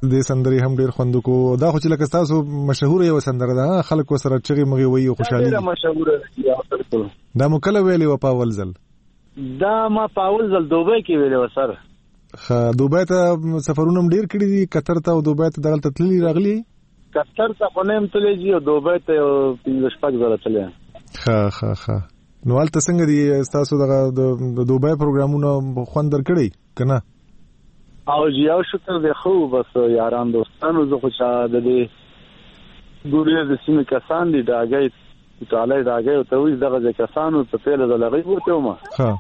د سندري هم ډیر خوند کو دا خو چې لکه تاسو مشهور یو سندره ده خلک وسره چغي مغي وي او خوشحالي ډیره مشهور ده دا مکله ویلي و پاول زل دا ما پاول زل دوبه کې ویلي و سر خا دوبه ته سفرونه ډیر کړی دي قطر ته او دوبه ته دغلت تللی راغلی قطر ته خونم تللی جی او دوبه ته پنځه شپږ ځله تللی خا خا خا نو حالت څنګه دي تاسو دغه د دوبه پروګرامونه خوند درکړي کنه او یو شکر دی خو بس یاران دوستانو زه خو چې د دې ګورې د سیمې کسان دي داګي تعالی داګي او ته وې دغه کسانو په پیله د لغې ورته ما ها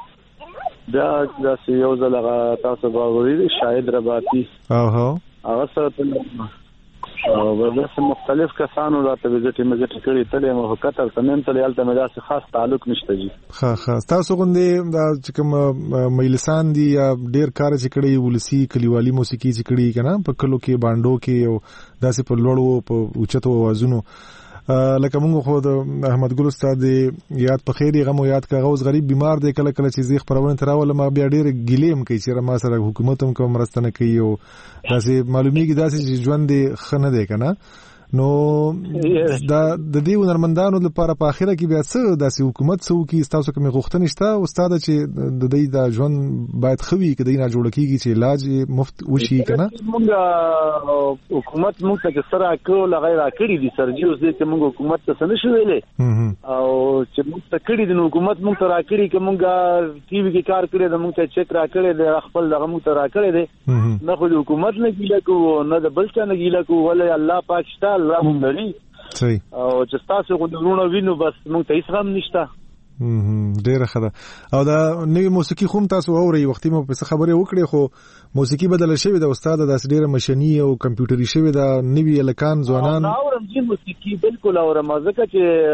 دا د یو ځلغه تاسو باورې شاهد رباطي او هو هغه سره او بس مختلف کسانو راته وزټ مزټ کړی ته مو کتل سمن ته یالته مې داسې خاص تعلق نشته جی ها ها تاسو غوندې دا چې کوم مېلسان دي یا ډیر کار چې کړی ولسی کلیوالي موسیقي چې کړی کنه په کلو کې باندو کې او داسې په لوړو په اوچتو اوازونو لکه موږ خو د احمد ګل استاد یاد په خیری غمو یاد کا غوز غریب بیمار دی کله کله چې زیخ پرونه تراول ما بیا ډیر ګلیم کوي چې ما سره حکومت هم کوم رستنه کوي او داسې معلومیږي داسې چې ژوند خنه دی کنه نو دا د دې ونرمندانو لپاره په اخره کې بیا څه داسې حکومت څو کې تاسو کوم غوښتنه شته استاد چې د دې د ژوند باید خوي کې دینه جوړ کیږي چې علاج مفت وشي کنه موږ حکومت موږ ته سره کول غیر کړی دي سرجی اوس دې موږ حکومت ته څه نشو ویلې او چې موږ ته کړی دي حکومت موږ ته را کړی چې موږ ټي وي کې کار کړی د موږ ته چیک را کړی د خپل دغه موږ ته را کړی دي نه خو حکومت نه ګیله کو نه د بل څه نه ګیله کو ولې الله پاک شته الله هم لري صحیح او چې تاسو غو درونه وینو بس موږ ته هیڅ هم نشته هم ډیره ښه ده او دا نوې موسیقي خو تاسو اوري وختي مو په خبرې وکړې خو موسیقي بدل شوی دا استاد د ډیره ماشيني او کمپیوټري شوی دا نوې لکان ځوانان اورم چې موسیقي بالکل اورم ځکه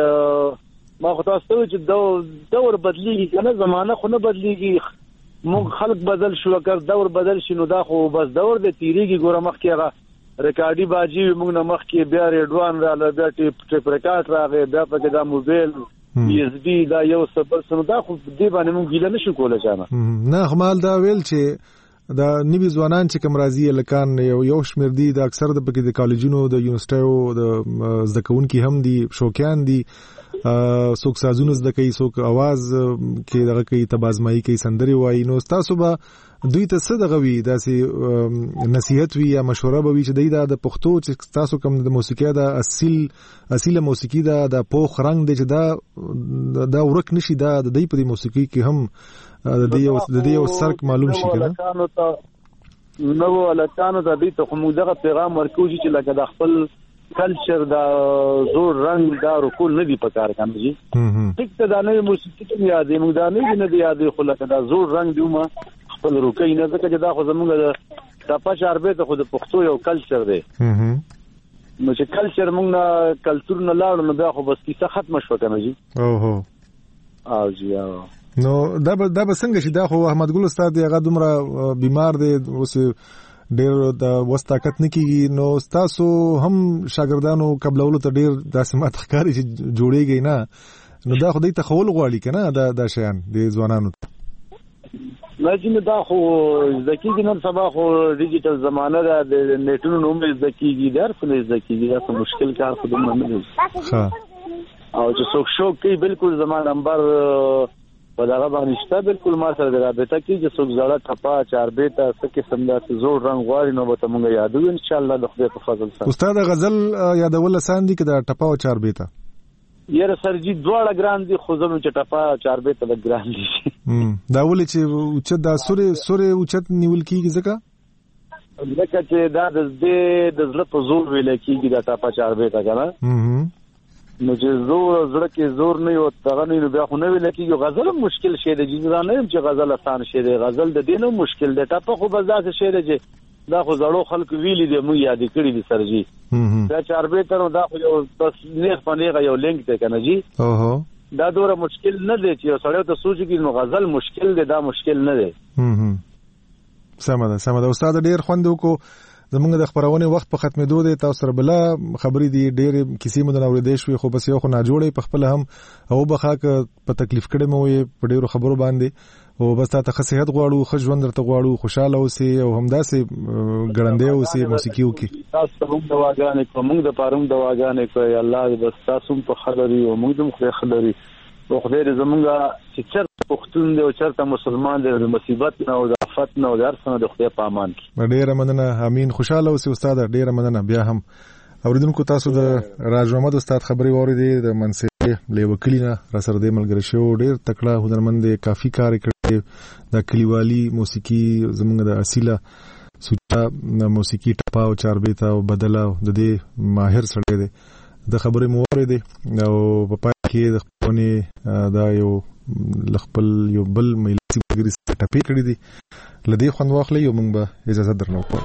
چې ما خو تاسو ته چې دور بدلیږي کنه زمانہ خو نه بدلیږي موږ خلق بدل شو اگر دور بدل شي نو دا خو بس دور د تیریږي ګوره مخ کې هغه ریکارډي باجی موږ نه مخ کې بیا ریډوان را بیا ټیپ ټیپ ریکارډ راغی بیا پکې دا موبایل پی اس بي دا یو سبب سره دا خو دې باندې موږ ګیله نشو کولای چانه نه خمال دا ویل چې دا نوی ځوانان چې کوم راځي لکان یو یو شمیر دي د اکثر د پکې د کالجونو د یونیورسيټو د زده کوونکو هم دي شوقیان دي څوک سازونه زده کوي څوک आवाज کې دغه کوي تبازمایي کوي سندري وایي نو تاسو به دوی ته څه دغه وی داسې نصيحت وی یا مشوره به وی چې دوی د پښتو چې تاسو کوم د موسیقي د اصل اصله موسیقي دا د پوخ رنگ دی چې دا دا ورک نشي دا د دې په موسیقي کې هم د دې د دې سرک معلوم شي کنه نو ولکانو ته دې ته موږ دغه پیغام ورکوږي چې لکه د خپل کلچر دا زور رنگ دا رکول نه دی پکار کنه جی ټیک ته دا نه موسیقي ته یادې موږ دا نه نه دی یادې خو لکه دا زور رنگ دی ما خپل روکې نه ځکه چې دا خو زموږ د پاش عربه ته خو د پښتو یو کلچر دی نو چې کلچر موږ نه کلچر نه لاړو نو بیا خو بس کیسه ختم شو کنه جی او هو او جی او نو دا به دا به څنګه شي دا خو احمد ګل استاد هغه دومره بیمار دی اوس ډیر د وستاکت نکیږي نو تاسو هم شاګردانو قبلولو ته ډیر داسې مات ښکاری چې جوړیږي نه نو دا خو دې تخول غواړي کنه دا د شیان د ځوانانو لکه دا خو ځکه نن سبا خو ډیجیټل زمانہ ده د نیټونو نوم ځکیږي درس نه ځکیږي دا څه مشکل کار خو نه دی ها او چې څوک شوق کوي بالکل زمانہ نمبر په دغه باندې شته بالکل ما سره د رابطه کې چې څوک زړه ټپا چاربېته څه قسم داسې زور رنگ غواړي نو به ته مونږ یادو ان شاء الله د خدای په فضل سره استاد غزل یادول آسان دي کې د ټپا او چاربېته یاره سرجی دواړه ګران دي خو زموږ چې ټپا چاربېته د ګران دي دا ولې چې اوچت دا سورې سورې اوچت نیول کیږي ځکه ځکه چې دا د دې د زړه په زور ویل کیږي دا ټپا چاربېته کنه نو چې زور زړه کې زور نه یو تغه نه بیا خو نه ویل کېږي غزل مشکل شی دی چې نه یم چې غزل آسان شی دی غزل د دینو مشکل دی ټاپه خو بس داسې شی دی چې دا خو زړو خلک ویلي دي مو یاد کړی دي سرجی دا چاربې تر دا خو یو بس نیغ پنیغه یو لینک ته کنه جی اوه دا دوره مشکل نه دی چې سړی ته سوچ کې نو غزل مشکل دی دا مشکل نه دی هم هم سمه ده سمه ده استاد ډیر خوند وکړو زمونږ د خبرونه وخت په ختمېدو دی. تاسو سره بلا خبرې دي ډېرې کیسې مو د اورېدې شوې خو بس یو خو نه جوړې په خپل هم او بخا ک په تکلیف کړي مو په ډېرو خبرو باندې او بس تاسو ته صحت غواړو خو ژوند درته غواړو خوشاله اوسئ او همداسې ګړندې اوسئ موسیقي وکي. تاسو ته موږ دواګانې کوم موږ د پاروم دواګانې کوي الله دې بس تاسو په خبري او موږ هم خبري او خدای دې زمونږه چې چرته پښتون دی او چرته مسلمان دی د مصیبت نه او د آفت نه او د هر څه نه د خدای په امان کې. ډېره مننه. امين. خوشاله اوسئ استاد. ډېره مننه. بیا هم اوریدونکو تاسو د راج محمد استاد خبري واورېدې د منصب له وکیلینه را سره د ملګری شو. ډېر تکړه هنرمند دی. کافي کار کړی د کلیوالي موسیقي زمونږ د اصيله سوچا موسیقي ټپا او چاربیتا او بدلا د دې ماهر سره دی. د خبرې مورې دی او په پای کې د خپلونه دا یو لخپل یو بل مېلسي ګری ټپې کړې دي لدی خوند واخلې یو موږ به اجازه درنو کوو.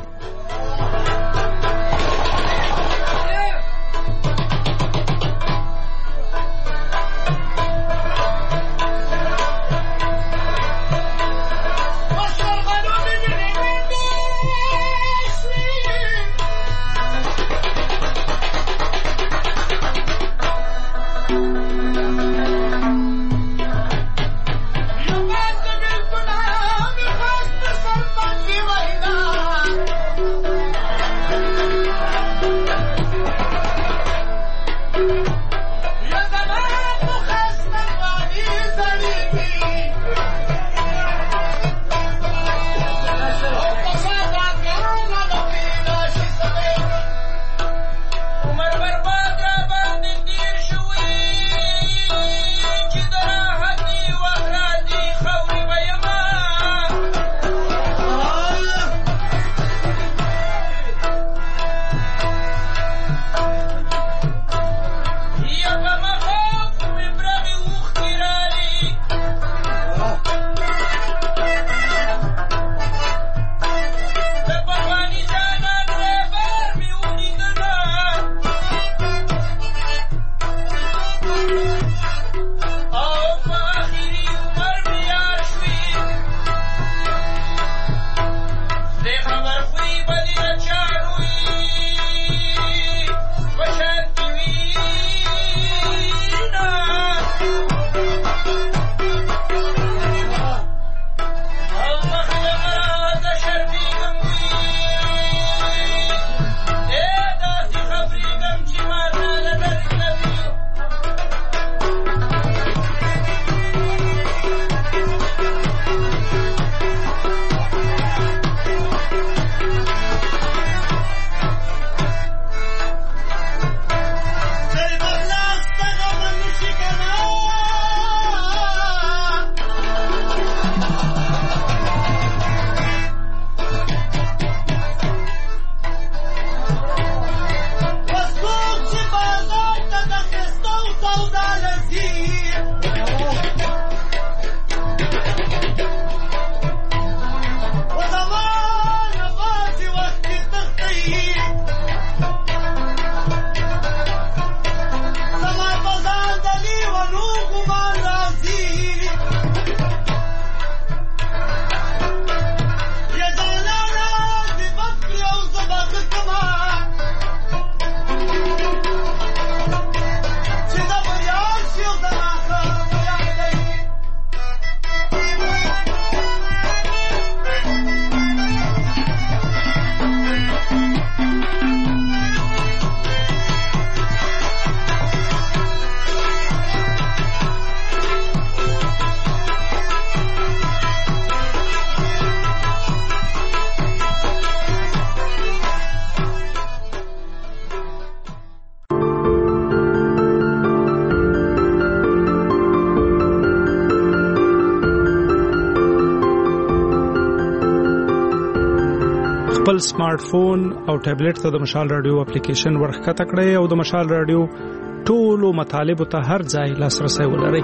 خپل سمارټ فون او ټابلیټ ته د مشال رادیو اپلیکیشن ورخکته کړئ او د مشال رادیو ټولو مطالب ته هر ځای لاسرسي ولرئ.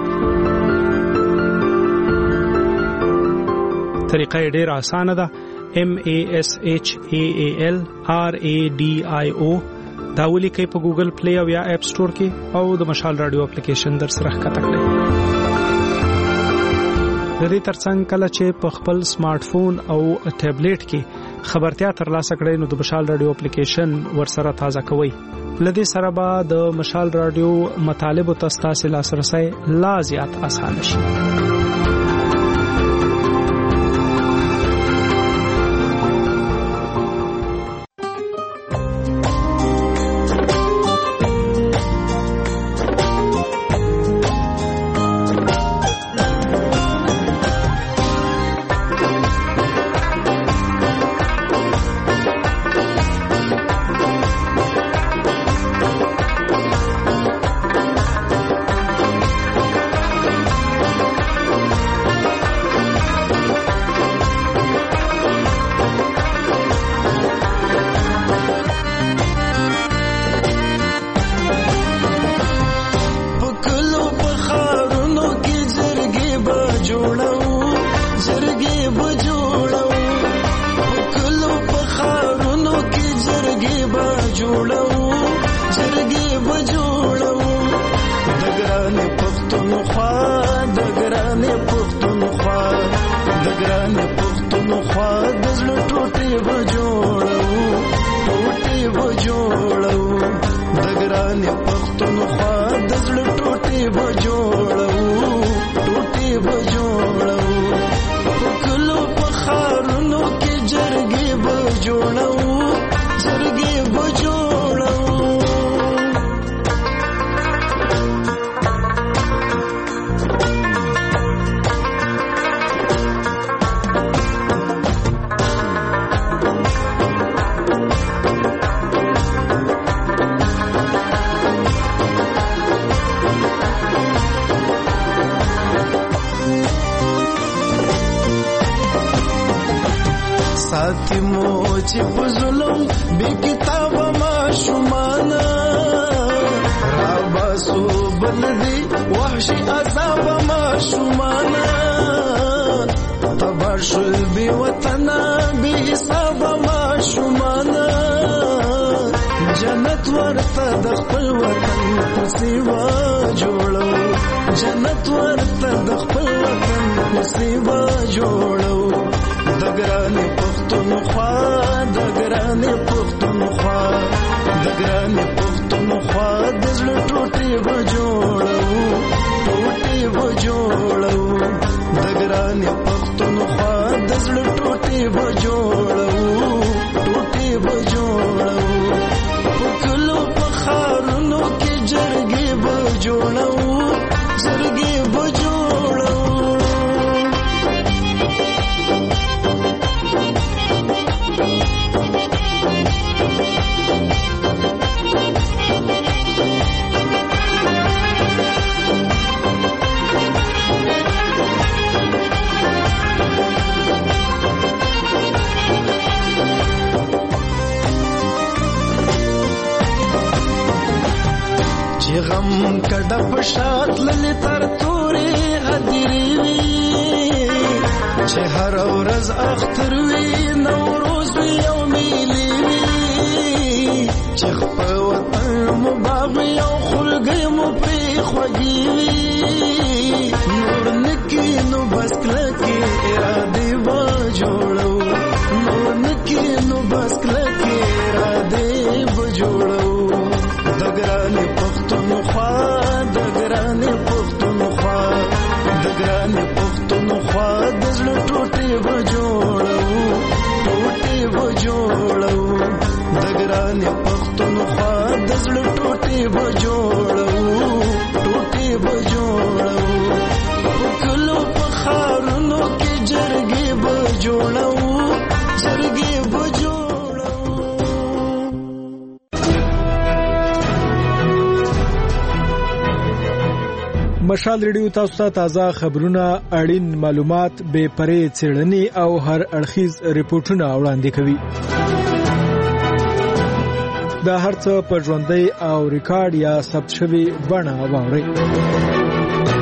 طریقه ډېر اسانه ده. M A S H A A L R A D I O دا ولیکئ په ګوګل پلی او یا اپ سٹور کې او د مشال رادیو اپلیکیشن در سره ښکته کړئ. د دې ترڅنګ کله چې په خپل سمارټ فون او ټابلیټ کې خبرتیا ترلاسه کړئ نو د مشال رادیو اپلیکیشن ورسره تازه کوئ. لدې سره به د مشال رادیو مطالب او تاسو لاسرسي لا زیات آسان شي. مشال ریډیو تاسو ته تازه خبرونه، اړین معلومات، بے پرې څېړنې او هر اړخیز ریپورتونه وړاندې کوي. دا هرڅه په ژوندۍ او ریکارډ یا ثبت شوی بڼه واورئ.